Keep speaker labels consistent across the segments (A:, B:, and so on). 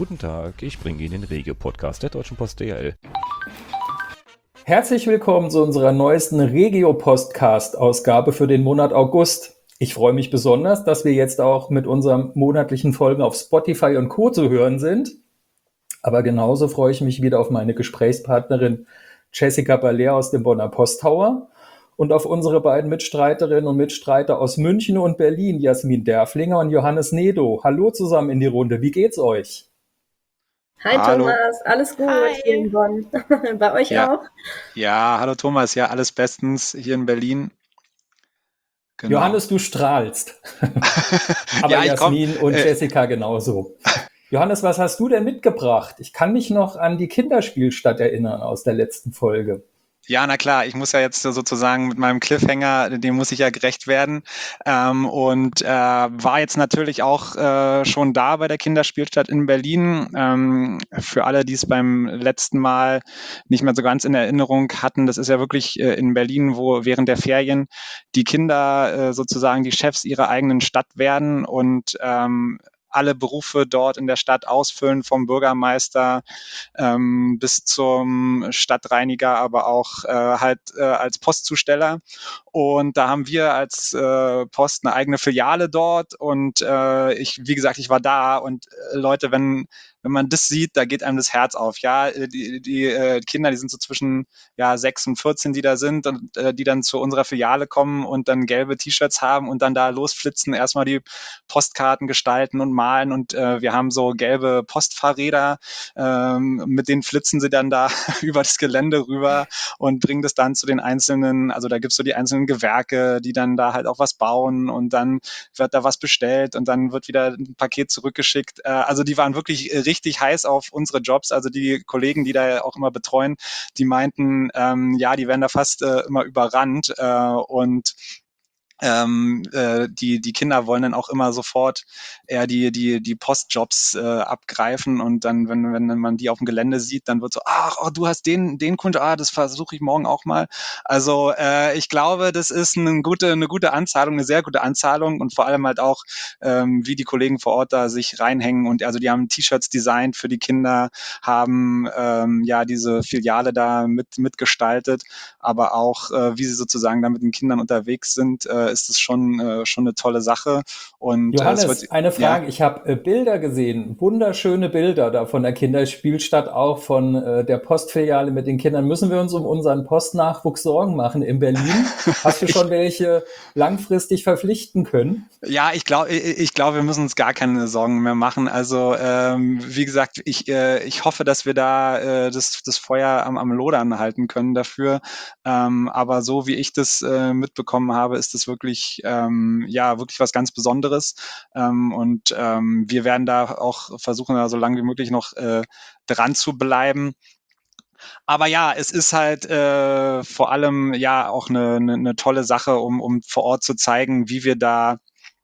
A: Guten Tag, ich bringe Ihnen den Regio-Podcast der Deutschen Post DHL.
B: Herzlich willkommen zu unserer neuesten Regio-Podcast-Ausgabe für den Monat August. Ich freue mich besonders, dass wir jetzt auch mit unseren monatlichen Folgen auf Spotify und Co. zu hören sind. Aber genauso freue ich mich wieder auf meine Gesprächspartnerin Jessica Baller aus dem Bonner Post Tower und auf unsere beiden Mitstreiterinnen und Mitstreiter aus München und Berlin, Jasmin Derflinger und Johannes Nedo. Hallo zusammen in die Runde, wie geht's euch?
C: Hi
D: Hallo.
C: Thomas, alles gut
E: Hi.
C: hier in Bonn. Bei euch
D: Ja.
C: auch?
D: Ja, hallo Thomas, ja, alles bestens hier in Berlin. Genau.
B: Johannes, du strahlst. Aber
D: Ja, ich komm,
B: Jasmin und Jessica genauso. Johannes, was hast du denn mitgebracht? Ich kann mich noch an die Kinderspielstadt erinnern aus der letzten Folge.
D: Ja, na klar, ich muss ja jetzt sozusagen mit meinem Cliffhanger, dem muss ich ja gerecht werden. War jetzt natürlich auch schon da bei der Kinderspielstadt in Berlin. Für alle, die es beim letzten Mal nicht mehr so ganz in Erinnerung hatten, das ist ja wirklich in Berlin, wo während der Ferien die Kinder sozusagen die Chefs ihrer eigenen Stadt werden und alle Berufe dort in der Stadt ausfüllen, vom Bürgermeister bis zum Stadtreiniger, aber auch als Postzusteller. Und da haben wir als Post eine eigene Filiale dort und wie gesagt, ich war da und Leute, wenn man das sieht, da geht einem das Herz auf. Ja, die Kinder, die sind so zwischen 6 und 14, die da sind und die dann zu unserer Filiale kommen und dann gelbe T-Shirts haben und dann da losflitzen, erstmal die Postkarten gestalten und malen und wir haben so gelbe Postfahrräder, mit denen flitzen sie dann da über das Gelände rüber und bringen das dann zu den einzelnen, also da gibt's so die einzelnen Gewerke, die dann da halt auch was bauen und dann wird da was bestellt und dann wird wieder ein Paket zurückgeschickt. Also die waren wirklich richtig heiß auf unsere Jobs. Also die Kollegen, die da auch immer betreuen, die meinten, die werden da fast immer überrannt die Kinder wollen dann auch immer sofort eher die Postjobs abgreifen und dann, wenn man die auf dem Gelände sieht, dann wird so, du hast den Kunde, das versuche ich morgen auch mal. Also ich glaube, das ist eine gute Anzahlung, eine sehr gute Anzahlung und vor allem halt auch, wie die Kollegen vor Ort da sich reinhängen und also die haben T-Shirts designt für die Kinder, haben diese Filiale da mitgestaltet, aber auch wie sie sozusagen da mit den Kindern unterwegs sind, ist es schon eine tolle Sache. Und
B: Johannes, eine Frage.
D: Ja.
B: Ich habe Bilder gesehen, wunderschöne Bilder da von der Kinderspielstadt, auch von der Postfiliale mit den Kindern. Müssen wir uns um unseren Postnachwuchs Sorgen machen in Berlin? Hast du schon welche langfristig verpflichten können?
D: Ja, ich glaube, wir müssen uns gar keine Sorgen mehr machen. Also wie gesagt, ich hoffe, dass wir da das Feuer am Lodern halten können dafür. Aber so wie ich das mitbekommen habe, ist das wirklich wirklich was ganz Besonderes. Wir werden da auch versuchen, da so lange wie möglich noch dran zu bleiben. Aber ja, es ist halt vor allem ja auch eine tolle Sache, um vor Ort zu zeigen, wie wir da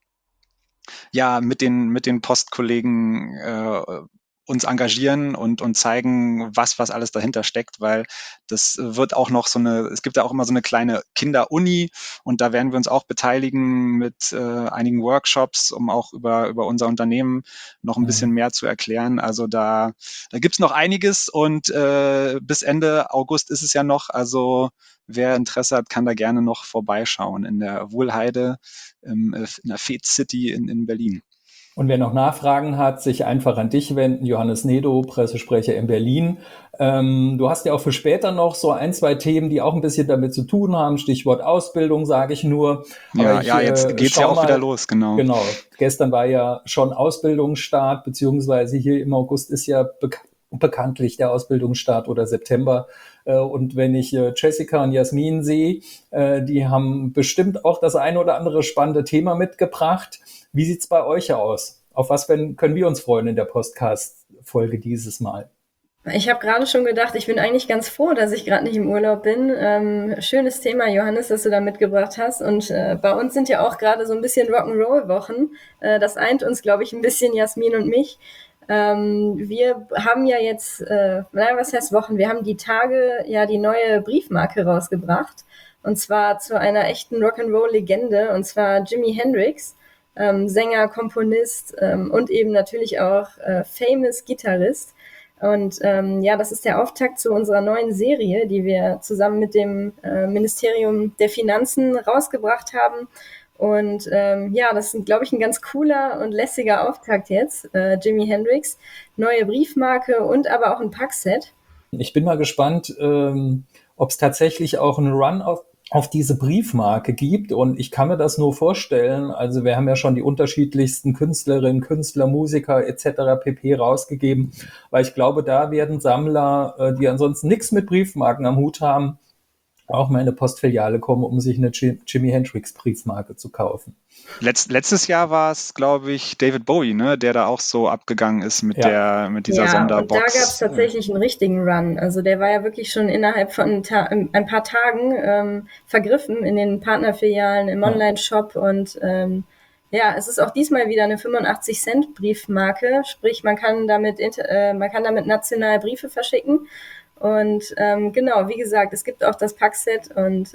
D: mit den Postkollegen uns engagieren und zeigen, was alles dahinter steckt, weil das wird auch noch es gibt ja auch immer so eine kleine Kinderuni und da werden wir uns auch beteiligen mit einigen Workshops, um auch über unser Unternehmen noch ein bisschen mehr zu erklären. Also da gibt's noch einiges und bis Ende August ist es ja noch, also wer Interesse hat, kann da gerne noch vorbeischauen in der Wuhlheide, in der Fed City in Berlin.
B: Und wer noch Nachfragen hat, sich einfach an dich wenden, Johannes Nedo, Pressesprecher in Berlin. Du hast ja auch für später noch so 1, 2 Themen, die auch ein bisschen damit zu tun haben. Stichwort Ausbildung, sage ich nur.
D: Aber jetzt geht's ja auch wieder los, genau.
B: Genau, gestern war ja schon Ausbildungsstart, beziehungsweise hier im August ist ja bekanntlich der Ausbildungsstart oder September. Und wenn ich Jessica und Jasmin sehe, die haben bestimmt auch das eine oder andere spannende Thema mitgebracht. Wie sieht's bei euch aus? Auf was können wir uns freuen in der Podcast-Folge dieses Mal?
C: Ich habe gerade schon gedacht, ich bin eigentlich ganz froh, dass ich gerade nicht im Urlaub bin. Schönes Thema, Johannes, das du da mitgebracht hast. Und bei uns sind ja auch gerade so ein bisschen Rock'n'Roll-Wochen. Das eint uns, glaube ich, ein bisschen, Jasmin und mich. Wir haben ja jetzt, was heißt Wochen? Wir haben die Tage ja die neue Briefmarke rausgebracht. Und zwar zu einer echten Rock'n'Roll-Legende, und zwar Jimi Hendrix. Sänger, Komponist und eben natürlich auch famous Gitarrist. Und ja, das ist der Auftakt zu unserer neuen Serie, die wir zusammen mit dem Ministerium der Finanzen rausgebracht haben. Und ja, das ist, glaube ich, ein ganz cooler und lässiger Auftakt jetzt. Jimi Hendrix, neue Briefmarke und aber auch ein Packset.
B: Ich bin mal gespannt, ob es tatsächlich auch einen Run auf diese Briefmarke gibt. Und ich kann mir das nur vorstellen. Also wir haben ja schon die unterschiedlichsten Künstlerinnen, Künstler, Musiker etc. pp. Rausgegeben. Weil ich glaube, da werden Sammler, die ansonsten nichts mit Briefmarken am Hut haben, auch mal in eine Postfiliale kommen, um sich eine Jimi Hendrix Briefmarke zu kaufen.
D: Letztes Jahr war es, glaube ich, David Bowie, ne, der da auch so abgegangen ist mit dieser Sonderbox.
C: Und da gab es tatsächlich einen richtigen Run. Also der war ja wirklich schon innerhalb von ein paar Tagen vergriffen in den Partnerfilialen, im Online-Shop. Und ja, es ist auch diesmal wieder eine 85-Cent Briefmarke. Sprich, man kann damit national Briefe verschicken. Und genau, wie gesagt, es gibt auch das Packset und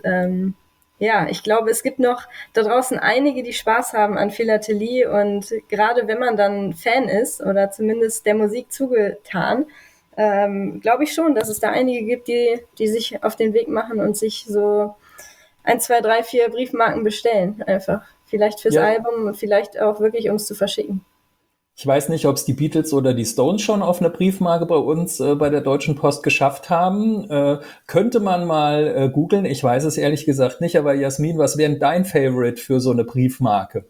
C: ja, ich glaube, es gibt noch da draußen einige, die Spaß haben an Philatelie und gerade wenn man dann Fan ist oder zumindest der Musik zugetan, glaube ich schon, dass es da einige gibt, die sich auf den Weg machen und sich so 1, 2, 3, 4 Briefmarken bestellen einfach. Vielleicht fürs Album und vielleicht auch wirklich, um es zu verschicken.
B: Ich weiß nicht, ob es die Beatles oder die Stones schon auf eine Briefmarke bei uns bei der Deutschen Post geschafft haben. Könnte man mal googeln. Ich weiß es ehrlich gesagt nicht. Aber Jasmin, was wäre dein Favorite für so eine Briefmarke?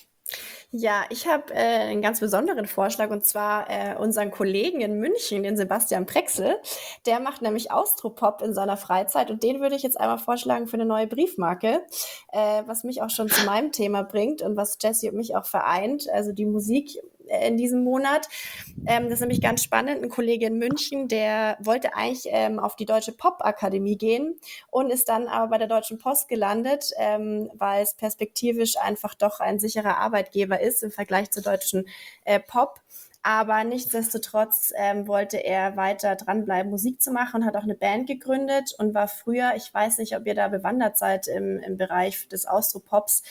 E: Ja, ich habe einen ganz besonderen Vorschlag und zwar unseren Kollegen in München, den Sebastian Prexel. Der macht nämlich Austropop in seiner Freizeit und den würde ich jetzt einmal vorschlagen für eine neue Briefmarke, was mich auch schon zu meinem Thema bringt und was Jessie und mich auch vereint, also die Musik in diesem Monat. Das ist nämlich ganz spannend. Ein Kollege in München, der wollte eigentlich auf die Deutsche Popakademie gehen und ist dann aber bei der Deutschen Post gelandet, weil es perspektivisch einfach doch ein sicherer Arbeitgeber ist im Vergleich zur Deutschen Pop. Aber nichtsdestotrotz wollte er weiter dranbleiben, Musik zu machen und hat auch eine Band gegründet und war früher, ich weiß nicht, ob ihr da bewandert seid im Bereich des Austropops,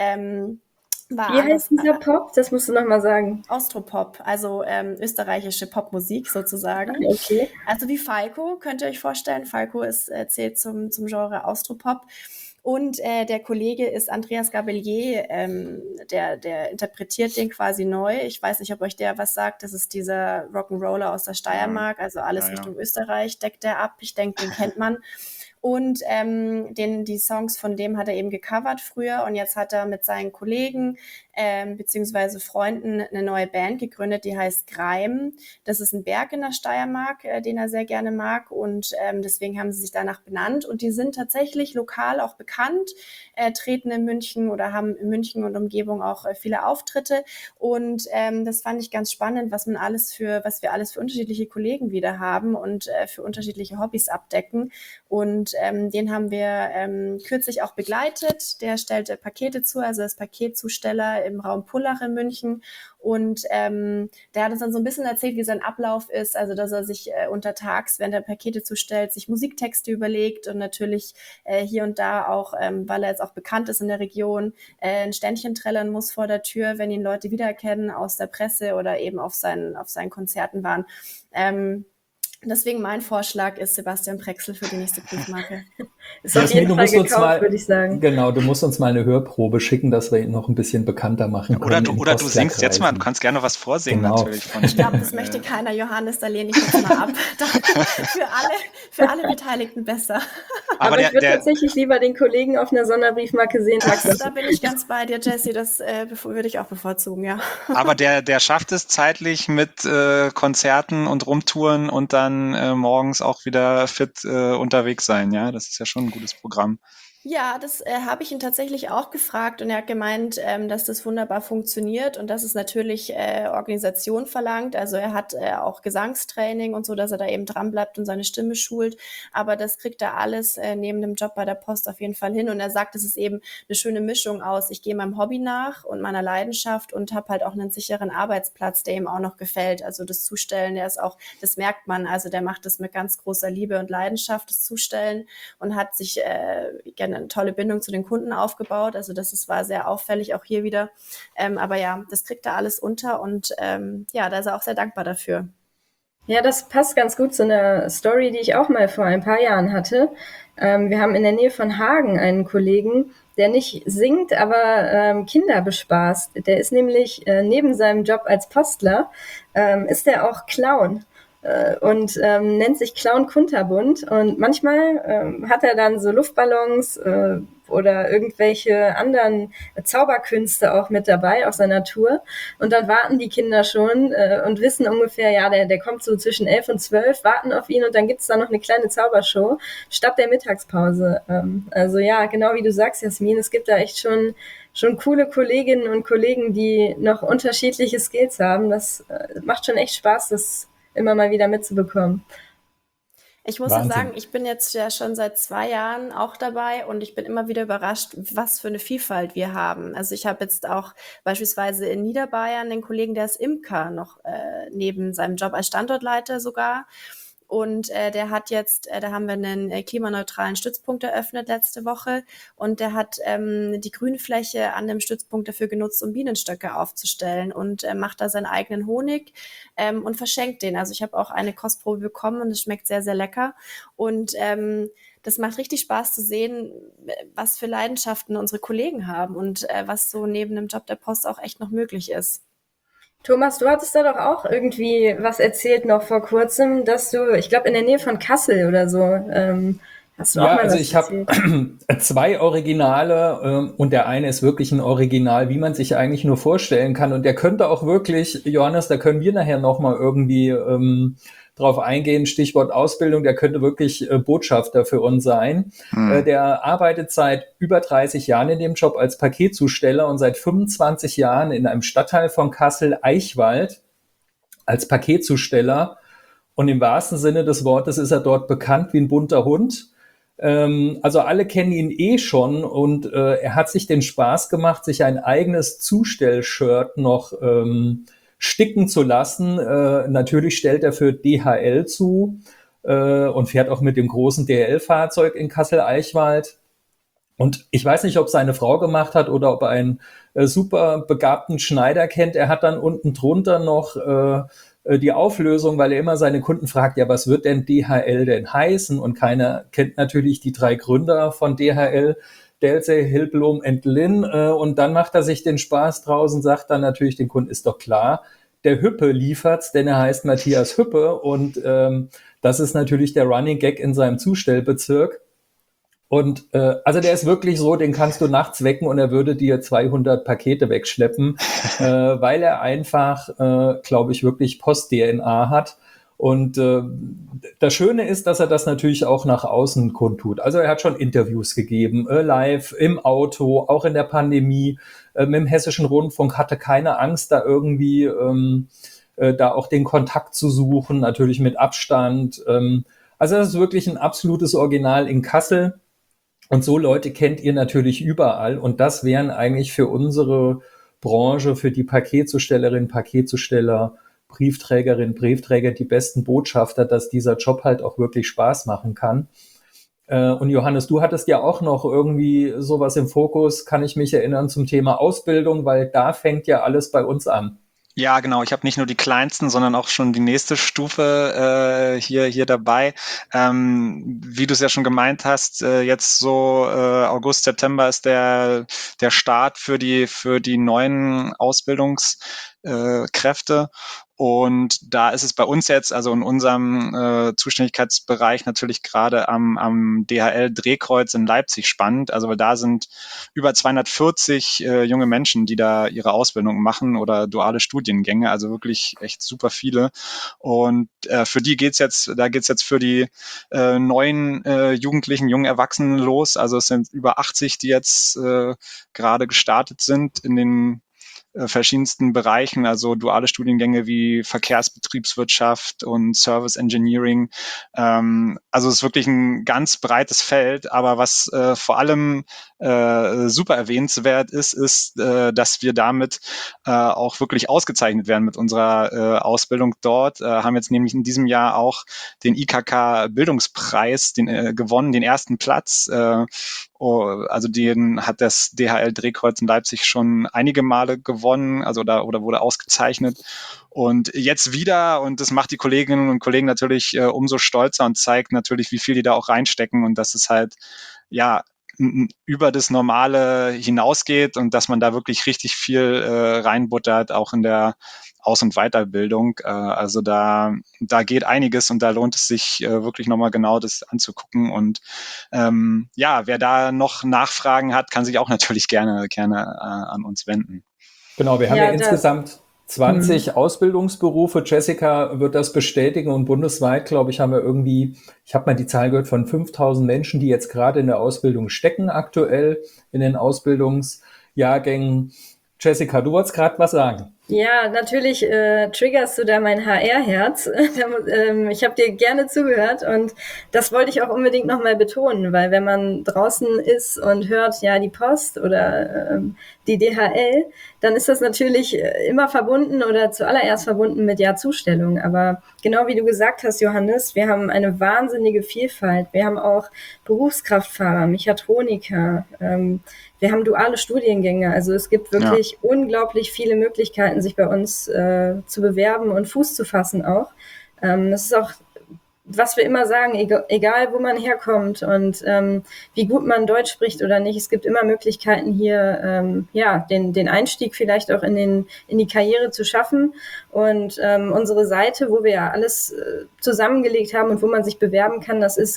C: wie heißt dieser Pop? Das musst du nochmal sagen.
E: Austropop, also österreichische Popmusik sozusagen.
C: Okay.
E: Also wie Falco, könnt ihr euch vorstellen. Falco zählt zum Genre Austropop. Und der Kollege ist Andreas Gabelier, der interpretiert den quasi neu. Ich weiß nicht, ob euch der was sagt. Das ist dieser Rock'n'Roller aus der Steiermark, also alles Richtung Österreich deckt der ab. Ich denke, den kennt man. Und die Songs von dem hat er eben gecovert früher und jetzt hat er mit seinen Kollegen beziehungsweise Freunden eine neue Band gegründet, die heißt Greim. Das ist ein Berg in der Steiermark, den er sehr gerne mag und deswegen haben sie sich danach benannt und die sind tatsächlich lokal auch bekannt, treten in München oder haben in München und Umgebung auch viele Auftritte und das fand ich ganz spannend, was wir alles für unterschiedliche Kollegen wieder haben und für unterschiedliche Hobbys abdecken und den haben wir kürzlich auch begleitet. Der stellte Pakete zu, also das Paketzusteller im Raum Pullach in München. Und der hat uns dann so ein bisschen erzählt, wie sein Ablauf ist. Also, dass er sich untertags, während er Pakete zustellt, sich Musiktexte überlegt und natürlich hier und da auch, weil er jetzt auch bekannt ist in der Region, ein Ständchen trällern muss vor der Tür, wenn ihn Leute wiedererkennen aus der Presse oder eben auf seinen Konzerten waren. Deswegen mein Vorschlag ist Sebastian Prexel für die nächste Briefmarke.
C: Ist auf jeden Fall gekauft, würde ich sagen.
B: Genau, du musst uns mal eine Hörprobe schicken, dass wir ihn noch ein bisschen bekannter machen können.
D: Oder du singst jetzt mal, du kannst gerne was vorsingen natürlich.
E: Ich glaube, das möchte keiner. Johannes, da lehne ich jetzt mal ab. für alle Beteiligten besser.
C: Aber ich würde tatsächlich lieber den Kollegen auf einer Sonderbriefmarke sehen.
E: Da bin ich ganz bei dir, Jessie, das würde ich auch bevorzugen, ja.
D: Aber der schafft es zeitlich mit Konzerten und Rumtouren und dann morgens auch wieder fit unterwegs sein, ja, das ist ja schon ein gutes Programm.
E: Ja, das habe ich ihn tatsächlich auch gefragt und er hat gemeint, dass das wunderbar funktioniert und dass es natürlich Organisation verlangt. Also er hat auch Gesangstraining und so, dass er da eben dran bleibt und seine Stimme schult. Aber das kriegt er alles neben dem Job bei der Post auf jeden Fall hin. Und er sagt, es ist eben eine schöne Mischung aus, ich gehe meinem Hobby nach und meiner Leidenschaft und habe halt auch einen sicheren Arbeitsplatz, der ihm auch noch gefällt. Also das Zustellen, das merkt man, also der macht das mit ganz großer Liebe und Leidenschaft, das Zustellen und hat sich generell eine tolle Bindung zu den Kunden aufgebaut. Also war sehr auffällig, auch hier wieder. Aber ja, das kriegt er alles unter und ja, da ist er auch sehr dankbar dafür.
C: Ja, das passt ganz gut zu einer Story, die ich auch mal vor ein paar Jahren hatte. Wir haben in der Nähe von Hagen einen Kollegen, der nicht singt, aber Kinder bespaßt. Der ist nämlich neben seinem Job als Postler, ist der auch Clown. Und nennt sich Clown Kunterbunt. Und manchmal hat er dann so Luftballons oder irgendwelche anderen Zauberkünste auch mit dabei auf seiner Tour. Und dann warten die Kinder schon und wissen ungefähr, ja, der kommt so zwischen 11 und 12, warten auf ihn und dann gibt's da noch eine kleine Zaubershow statt der Mittagspause. Also ja, genau wie du sagst, Jasmin, es gibt da echt schon coole Kolleginnen und Kollegen, die noch unterschiedliche Skills haben. Das macht schon echt Spaß, das immer mal wieder mitzubekommen.
E: Ich muss ja sagen, ich bin jetzt ja schon seit 2 Jahren auch dabei und ich bin immer wieder überrascht, was für eine Vielfalt wir haben. Also ich habe jetzt auch beispielsweise in Niederbayern den Kollegen, der ist Imker, noch neben seinem Job als Standortleiter sogar. Und der hat jetzt, da haben wir einen klimaneutralen Stützpunkt eröffnet letzte Woche und der hat die Grünfläche an dem Stützpunkt dafür genutzt, um Bienenstöcke aufzustellen und macht da seinen eigenen Honig und verschenkt den. Also ich habe auch eine Kostprobe bekommen und es schmeckt sehr, sehr lecker. Und das macht richtig Spaß zu sehen, was für Leidenschaften unsere Kollegen haben und was so neben dem Job der Post auch echt noch möglich ist.
C: Thomas, du hattest da doch auch irgendwie was erzählt noch vor kurzem, dass du, ich glaube, in der Nähe von Kassel oder so, hast du auch mal was
B: ich habe 2 Originale und der eine ist wirklich ein Original, wie man sich eigentlich nur vorstellen kann. Und der könnte auch wirklich, Johannes, da können wir nachher nochmal irgendwie drauf eingehen, Stichwort Ausbildung, der könnte wirklich Botschafter für uns sein. Der arbeitet seit über 30 Jahren in dem Job als Paketzusteller und seit 25 Jahren in einem Stadtteil von Kassel, Eichwald, als Paketzusteller. Und im wahrsten Sinne des Wortes ist er dort bekannt wie ein bunter Hund. Also alle kennen ihn schon und er hat sich den Spaß gemacht, sich ein eigenes Zustellshirt noch sticken zu lassen. Natürlich stellt er für DHL zu und fährt auch mit dem großen DHL-Fahrzeug in Kassel-Eichwald. Und ich weiß nicht, ob seine Frau gemacht hat oder ob er einen super begabten Schneider kennt. Er hat dann unten drunter noch die Auflösung, weil er immer seine Kunden fragt, ja, was wird denn DHL denn heißen? Und keiner kennt natürlich die 3 Gründer von DHL, Delsey, Hillblom und Lynn. Und dann macht er sich den Spaß draus und sagt dann natürlich den Kunden, ist doch klar, der Hüppe liefert's, denn er heißt Matthias Hüppe. Und das ist natürlich der Running Gag in seinem Zustellbezirk. Und also der ist wirklich so, den kannst du nachts wecken und er würde dir 200 Pakete wegschleppen, weil er einfach, glaube ich, wirklich Post-DNA hat. Und das Schöne ist, dass er das natürlich auch nach außen kundtut. Also er hat schon Interviews gegeben, live, im Auto, auch in der Pandemie, mit dem Hessischen Rundfunk, hatte keine Angst, da irgendwie da auch den Kontakt zu suchen, natürlich mit Abstand. Also das ist wirklich ein absolutes Original in Kassel. Und so Leute kennt ihr natürlich überall. Und das wären eigentlich für unsere Branche, für die Paketzustellerinnen, Paketzusteller, Briefträgerinnen, Briefträger die besten Botschafter, dass dieser Job halt auch wirklich Spaß machen kann. Und Johannes, du hattest ja auch noch irgendwie sowas im Fokus, kann ich mich erinnern, zum Thema Ausbildung, weil da fängt ja alles bei uns an.
D: Ja, genau. Ich habe nicht nur die kleinsten, sondern auch schon die nächste Stufe hier dabei. Wie du es ja schon gemeint hast, jetzt so August, September ist der Start für die neuen Ausbildungskräfte. Und da ist es bei uns jetzt, also in unserem Zuständigkeitsbereich natürlich gerade am DHL-Drehkreuz in Leipzig spannend. Also da sind über 240 junge Menschen, die da ihre Ausbildung machen oder duale Studiengänge, also wirklich echt super viele. Und für die geht's jetzt für die neuen Jugendlichen, jungen Erwachsenen los. Also es sind über 80, die jetzt gerade gestartet sind in den verschiedensten Bereichen, also duale Studiengänge wie Verkehrsbetriebswirtschaft und Service Engineering. Also es ist wirklich ein ganz breites Feld, aber was vor allem super erwähnenswert ist, dass wir damit auch wirklich ausgezeichnet werden mit unserer Ausbildung dort. Haben jetzt nämlich in diesem Jahr auch den IKK Bildungspreis gewonnen, den ersten Platz. Also den hat das DHL-Drehkreuz in Leipzig schon einige Male gewonnen, also oder wurde ausgezeichnet. Und jetzt wieder, und das macht die Kolleginnen und Kollegen natürlich umso stolzer und zeigt natürlich, wie viel die da auch reinstecken und dass es halt, ja, über das Normale hinausgeht und dass man da wirklich richtig viel reinbuttert, auch in der Aus- und Weiterbildung. Also da geht einiges und da lohnt es sich wirklich nochmal genau das anzugucken. Und wer da noch Nachfragen hat, kann sich auch natürlich gerne an uns wenden.
B: Genau, wir haben ja insgesamt 20 Ausbildungsberufe. Jessica wird das bestätigen und bundesweit, glaube ich, haben wir irgendwie, ich habe mal die Zahl gehört, von 5.000 Menschen, die jetzt gerade in der Ausbildung stecken, aktuell in den Ausbildungsjahrgängen. Jessica, du wolltest gerade was sagen.
C: Ja, natürlich triggerst du da mein HR-Herz. Ich habe dir gerne zugehört und das wollte ich auch unbedingt nochmal betonen, weil wenn man draußen ist und hört, ja, die Post oder die DHL, dann ist das natürlich immer verbunden oder zuallererst verbunden mit Zustellung. Aber genau wie du gesagt hast, Johannes, wir haben eine wahnsinnige Vielfalt. Wir haben auch Berufskraftfahrer, Mechatroniker, wir haben duale Studiengänge. Also es gibt wirklich unglaublich viele Möglichkeiten, sich bei uns zu bewerben und Fuß zu fassen auch. Das ist auch, was wir immer sagen, egal wo man herkommt und wie gut man Deutsch spricht oder nicht, es gibt immer Möglichkeiten hier, den Einstieg vielleicht auch in die Karriere zu schaffen. Und unsere Seite, wo wir ja alles zusammengelegt haben und wo man sich bewerben kann, das ist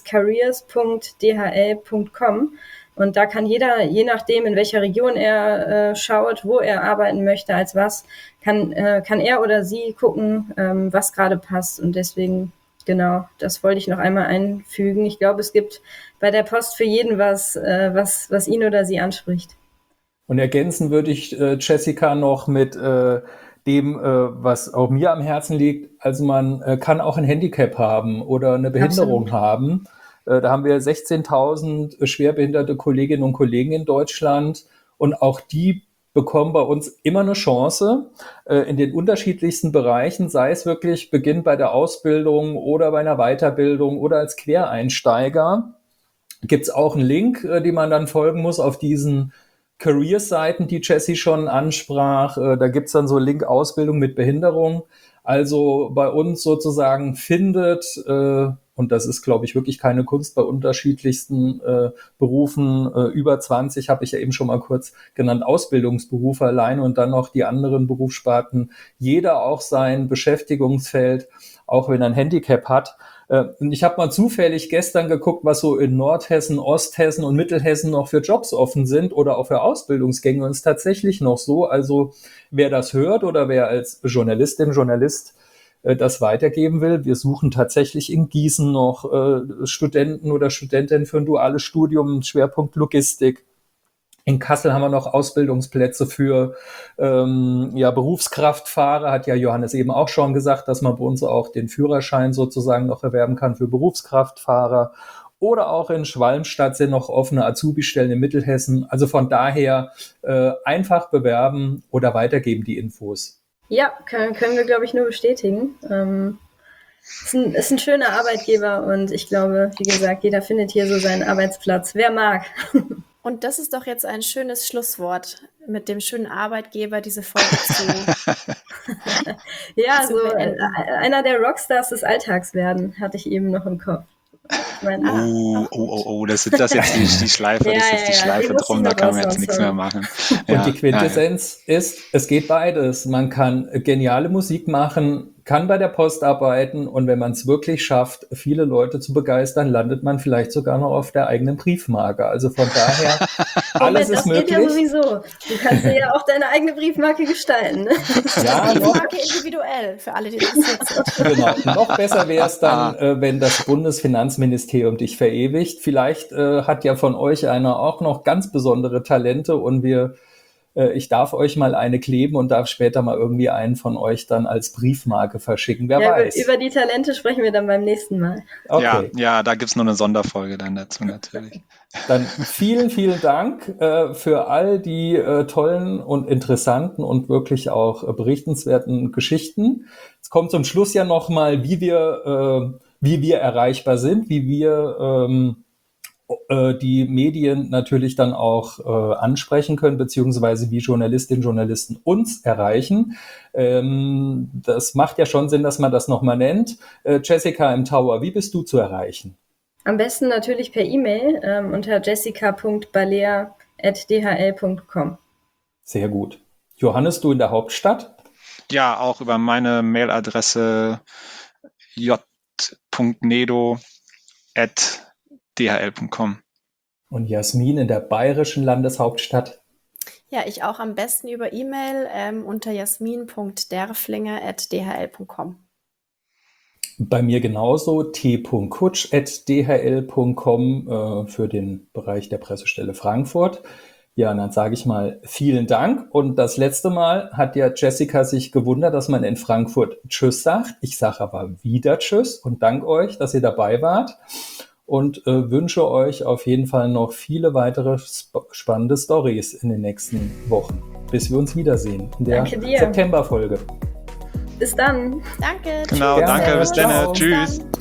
C: careers.dhl.com. Und da kann jeder, je nachdem, in welcher Region er schaut, wo er arbeiten möchte, als was, kann er oder sie gucken, was gerade passt. Und deswegen, genau, das wollte ich noch einmal einfügen. Ich glaube, es gibt bei der Post für jeden was ihn oder sie anspricht.
B: Und ergänzen würde ich, Jessica, noch mit dem, was auch mir am Herzen liegt. Also man kann auch ein Handicap haben oder eine Behinderung haben. Da haben wir 16.000 schwerbehinderte Kolleginnen und Kollegen in Deutschland und auch die bekommen bei uns immer eine Chance in den unterschiedlichsten Bereichen, sei es wirklich Beginn bei der Ausbildung oder bei einer Weiterbildung oder als Quereinsteiger. Gibt es auch einen Link, den man dann folgen muss auf diesen Careers-Seiten, die Jessie schon ansprach. Da gibt es dann so Link Ausbildung mit Behinderung. Also bei uns sozusagen findet, und das ist, glaube ich, wirklich keine Kunst, bei unterschiedlichsten Berufen, über 20, habe ich ja eben schon mal kurz genannt, Ausbildungsberufe alleine und dann noch die anderen Berufssparten, jeder auch sein Beschäftigungsfeld, auch wenn er ein Handicap hat. Und ich habe mal zufällig gestern geguckt, was so in Nordhessen, Osthessen und Mittelhessen noch für Jobs offen sind oder auch für Ausbildungsgänge. Und es ist tatsächlich noch so, also wer das hört oder wer als Journalistin, Journalist das weitergeben will, wir suchen tatsächlich in Gießen noch Studenten oder Studentinnen für ein duales Studium, Schwerpunkt Logistik. In Kassel haben wir noch Ausbildungsplätze für Berufskraftfahrer, hat ja Johannes eben auch schon gesagt, dass man bei uns auch den Führerschein sozusagen noch erwerben kann für Berufskraftfahrer. Oder auch in Schwalmstadt sind noch offene Azubi-Stellen in Mittelhessen. Also von daher einfach bewerben oder weitergeben die Infos.
C: Ja, können wir, glaube ich, nur bestätigen. Ist ein schöner Arbeitgeber und ich glaube, wie gesagt, jeder findet hier so seinen Arbeitsplatz. Wer mag.
E: Und das ist doch jetzt ein schönes Schlusswort, mit dem schönen Arbeitgeber diese Folge zu
C: ja,
E: zu
C: so
E: beenden.
C: einer der Rockstars des Alltags werden, hatte ich eben noch im Kopf.
D: Das ist jetzt die Schleife, das ist die Schleife drum, da kann man jetzt nichts mehr machen.
B: Und die Quintessenz ist, es geht beides. Man kann geniale Musik machen, kann bei der Post arbeiten und wenn man es wirklich schafft, viele Leute zu begeistern, landet man vielleicht sogar noch auf der eigenen Briefmarke. Also von daher, alles ist möglich.
C: Das geht ja sowieso. Du kannst dir ja auch deine eigene Briefmarke gestalten. Ne?
B: Ja,
E: Briefmarke individuell, für alle, die interessiert sind.
B: Genau. Noch besser wäre es dann, wenn das Bundesfinanzministerium dich verewigt. Vielleicht hat ja von euch einer auch noch ganz besondere Talente und ich darf euch mal eine kleben und darf später mal irgendwie einen von euch dann als Briefmarke verschicken. Wer weiß.
C: Über die Talente sprechen wir dann beim nächsten Mal.
B: Okay.
D: Ja, da gibt's nur eine Sonderfolge dann dazu natürlich.
B: Dann vielen, vielen Dank für all die tollen und interessanten und wirklich auch berichtenswerten Geschichten. Es kommt zum Schluss ja nochmal, wie wir erreichbar sind, wie wir die Medien natürlich dann auch ansprechen können, beziehungsweise wie Journalistinnen und Journalisten uns erreichen. Das macht ja schon Sinn, dass man das nochmal nennt. Jessica im Tower, wie bist du zu erreichen?
C: Am besten natürlich per E-Mail unter jessica.balea@dhl.com.
B: Sehr gut. Johannes, du in der Hauptstadt?
D: Ja, auch über meine Mailadresse j.nedo@dhl.com.
B: Und Jasmin in der bayerischen Landeshauptstadt?
E: Ja, ich auch am besten über E-Mail unter jasmin.derflinger@dhl.com.
B: Bei mir genauso, t.kutsch@dhl.com für den Bereich der Pressestelle Frankfurt. Ja, und dann sage ich mal vielen Dank. Und das letzte Mal hat ja Jessica sich gewundert, dass man in Frankfurt Tschüss sagt. Ich sage aber wieder Tschüss und danke euch, dass ihr dabei wart. Und wünsche euch auf jeden Fall noch viele weitere spannende Stories in den nächsten Wochen, bis wir uns wiedersehen in der Septemberfolge.
C: Bis dann.
E: Danke.
D: Genau,
B: Gerne.
D: danke, bis dann.
B: Ciao.
D: Tschüss.
E: Bis dann.